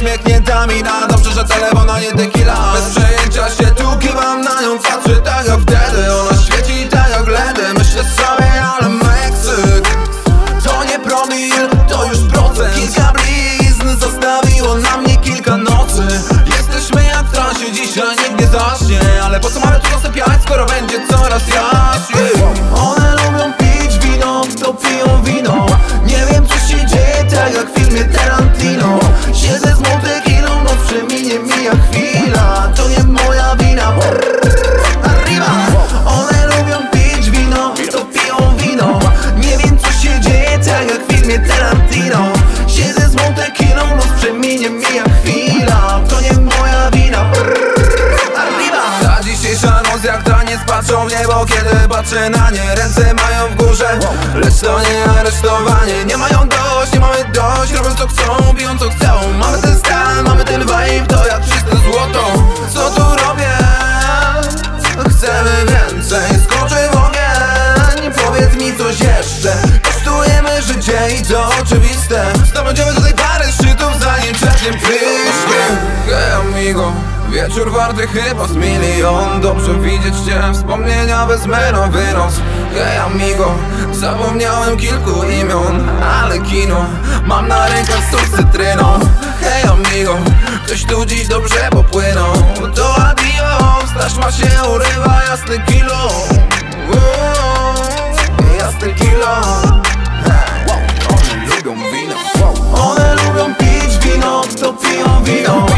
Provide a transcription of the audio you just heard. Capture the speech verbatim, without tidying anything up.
uśmiechnięta mina. Dobrze, że telefon, a nie tequila. Bez przejęcia się tu kiwam na nią, patrzę tak jak wtedy. Ona świeci tak jak ledy. Myślę sobie, ale Meksyk to nie promil, to już procent. Kilka blizn zostawiło na mnie kilka nocy. Jesteśmy jak w transie, dzisiaj nikt nie zaśnie. Ale po co mamy tu zasypiać, skoro będzie coraz jaśniej? One lubią pić wino, to piją wino. Nie wiem co się dzieje, tak jak w filmie Tarantino. Siedzę z Montequilą, noc przeminie, mija chwila. To nie moja wina. Arriba! One lubią pić wino, to piją wino. Nie wiem co się dzieje, tak jak w filmie Tarantino. Siedzę z Montequilą, noc przeminie, mija chwila. To nie moja wina. Arriba! Ta dzisiejsza noc jak taniec, patrzą w niebo, kiedy patrzę na nie. Ręce mają w górze, lecz to nie aresztowanie. Nie mają dość, nie mamy dość, robią co chcą, biją co chcą. Mamy ten stan, mamy ten vibe, to jak czyste złoto. Co tu robię? Chcemy więcej, skoczę w ogień. Powiedz mi coś jeszcze. Kosztujemy życie i to oczywiste. Zdobędziemy tutaj parę szczytów, zanim czerpnie pryszkiem. Hej amigo, wieczór warty chyba z milion. Dobrze widzieć cię, wspomnienia wezmę na wynos. Hej amigo, zapomniałem kilku imion, ale kino mam na rękach sos cytryną. Hej amigo, ktoś tu dziś dobrze popłynął. To adios, taśma się urywa, jasne kilo. Uuu, jasne kilo. Hey, one lubią wino. One lubią pić wino, to piją wino.